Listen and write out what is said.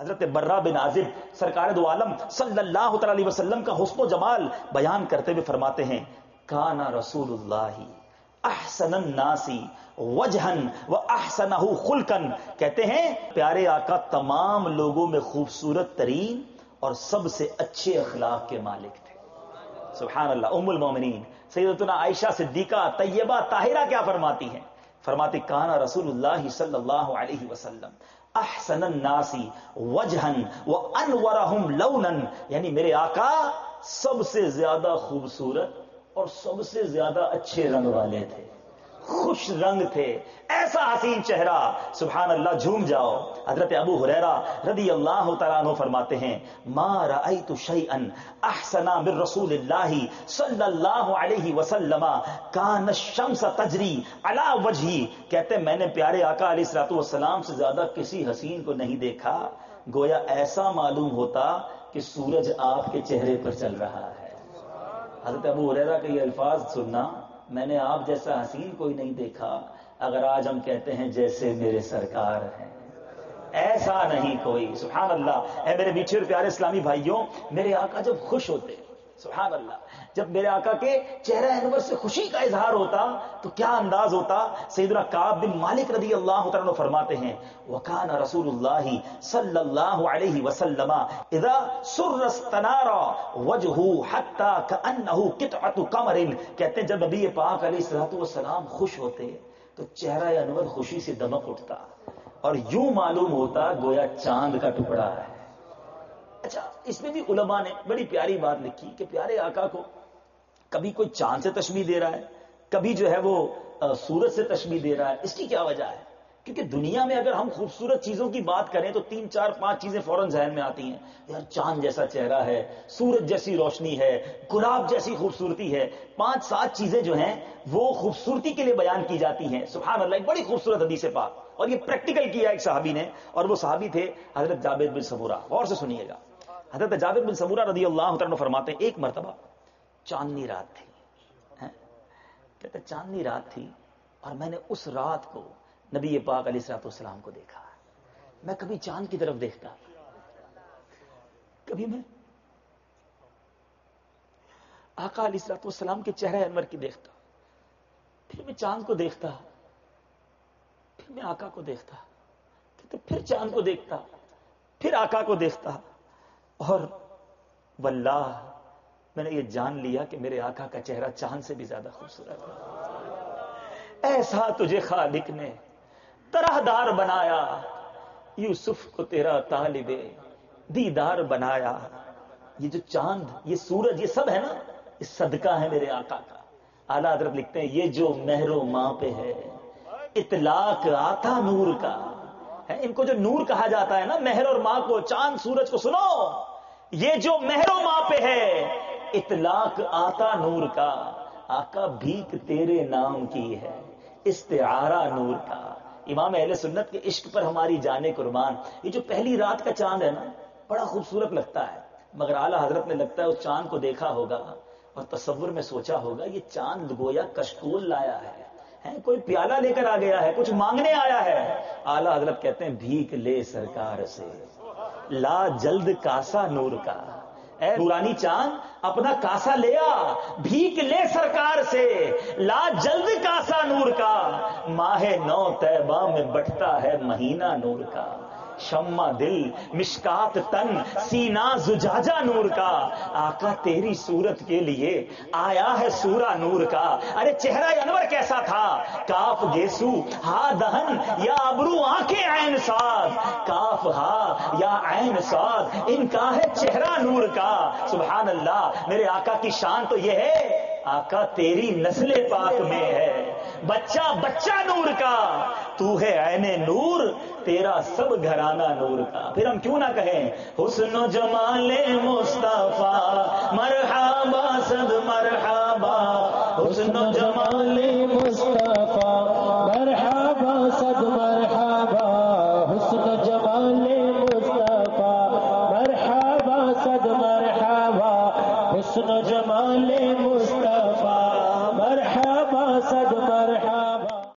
حضرت برہ بن عازب سرکار دو عالم صلی اللہ تعالی علیہ وسلم کا حسن و جمال بیان کرتے ہوئے فرماتے ہیں کانا رسول اللہ احسن الناس وجہا و احسنہ خلقا، کہتے ہیں پیارے آقا تمام لوگوں میں خوبصورت ترین اور سب سے اچھے اخلاق کے مالک تھے. سبحان اللہ. ام المومنین سیدتنا عائشہ صدیقہ طیبہ طاہرہ کیا فرماتی ہیں؟ فرماتی کانا رسول اللہ صلی اللہ علیہ وسلم احسن الناس وجہا وانورہم لونا، یعنی میرے آقا سب سے زیادہ خوبصورت اور سب سے زیادہ اچھے رنگ والے تھے، خوش رنگ تھے، ایسا حسین چہرہ. سبحان اللہ، جھوم جاؤ. حضرت ابو ہریرہ رضی اللہ تعالیٰ عنہ فرماتے ہیں ما رأیت شیئا احسن من رسول اللہ صلی اللہ علیہ وسلم کان الشمس تجری علی وجہی، کہتے ہیں میں نے پیارے آقا علیہ الصلوۃ والسلام سے زیادہ کسی حسین کو نہیں دیکھا، گویا ایسا معلوم ہوتا کہ سورج آپ کے چہرے پر چل رہا ہے. حضرت ابو ہریرہ کے یہ الفاظ سننا، میں نے آپ جیسا حسین کوئی نہیں دیکھا. اگر آج ہم کہتے ہیں جیسے میرے سرکار ہیں، ایسا نہیں کوئی. سبحان اللہ. اے میرے میٹھے اور پیارے اسلامی بھائیوں، میرے آقا جب خوش ہوتے، سبحان اللہ، جب میرے آقا کے چہرہ انور سے خوشی کا اظہار ہوتا تو کیا انداز ہوتا. سیدنا کعب بن مالک رضی اللہ تعالیٰ فرماتے ہیں وکان رسول اللہ صلی اللہ علیہ وسلم اذا سر استنار وجہہ حتی کأنہ قطعۃ قمر، کہتے ہیں جب نبی پاک علیہ الصلوۃ والسلام خوش ہوتے تو چہرہ انور خوشی سے دمک اٹھتا اور یوں معلوم ہوتا گویا چاند کا ٹکڑا ہے. اچھا، اس میں بھی علماء نے بڑی پیاری بات لکھی کہ پیارے آقا کو کبھی کوئی چاند سے تشبیہ دے رہا ہے، کبھی جو ہے وہ سورج سے تشبیہ دے رہا ہے. اس کی کیا وجہ ہے؟ کیونکہ دنیا میں اگر ہم خوبصورت چیزوں کی بات کریں تو 3 4 5 چیزیں فوراً ذہن میں آتی ہیں. یار چاند جیسا چہرہ ہے، سورج جیسی روشنی ہے، گلاب جیسی خوبصورتی ہے. 5 7 چیزیں جو ہیں وہ خوبصورتی کے لیے بیان کی جاتی ہیں. سبحان اللہ، ایک بڑی خوبصورت حدیث پاک، اور یہ پریکٹیکل کیا ایک صحابی نے، اور وہ صحابی تھے حضرت جابر بن سمورہ. غور سے سنیے گا. حضرت جابر بن سمورہ رضی اللہ تعالیٰ فرماتے ہیں ایک مرتبہ چاندنی رات تھی، کہتے چاندنی رات تھی اور میں نے اس رات کو نبی پاک علیہ الصلوۃ والسلام کو دیکھا. میں کبھی چاند کی طرف دیکھتا، کبھی میں آقا علیہ الصلوۃ والسلام کے چہرہ انور کی دیکھتا، پھر میں چاند کو دیکھتا، پھر میں آقا کو دیکھتا، پھر چاند کو دیکھتا، پھر آقا کو دیکھتا، اور واللہ میں نے یہ جان لیا کہ میرے آقا کا چہرہ چاند سے بھی زیادہ خوبصورت ہے. ایسا تجھے خالق نے طرح دار بنایا، یوسف کو تیرا طالب دیدار بنایا. یہ جو چاند، یہ سورج، یہ سب ہے نا، یہ صدقہ ہے میرے آقا کا. اعلیٰ حضرت لکھتے ہیں یہ جو مہر و ماں پہ ہے اطلاق آتا نور کا ہے. ان کو جو نور کہا جاتا ہے نا، مہر اور ماں کو، چاند سورج کو، سنو یہ جو مہر و ماں پہ ہے اطلاق آتا نور کا. آقا بھیک تیرے نام کی ہے استعارہ نور کا. امام اہل سنت کے عشق پر ہماری جانے قربان. یہ جو پہلی رات کا چاند ہے نا، بڑا خوبصورت لگتا ہے، مگر اعلیٰ حضرت نے لگتا ہے اس چاند کو دیکھا ہوگا اور تصور میں سوچا ہوگا یہ چاند گویا کشکول لایا ہے، کوئی پیالہ لے کر آ گیا ہے، کچھ مانگنے آیا ہے. اعلیٰ حضرت کہتے ہیں بھیک لے سرکار سے لا جلد کاسا نور کا. اے نورانی چاند اپنا کاسا لیا، بھیک لے سرکار سے لا جلد کاسا نور کا. ماہ نو طیبہ میں بٹتا ہے مہینہ نور کا. شمع دل مشکات تن سینہ زجاجہ نور کا. آقا تیری صورت کے لیے آیا ہے سورہ نور کا. ارے چہرہ انور کیسا تھا، کاف گیسو ہا دہن یا ابرو آنکھیں عین ساد. کاف ہا یا عین ساد، ان کا ہے چہرہ نور کا. سبحان اللہ، میرے آقا کی شان تو یہ ہے آقا تیری نسل پاک میں ہے بچہ بچہ نور کا. تو ہے عین نور، تیرا سب گھرانہ نور کا. پھر ہم کیوں نہ کہیں حسن و جمال مصطفیٰ مرحبا صد مرحبا، حسن و جمال مصطفیٰ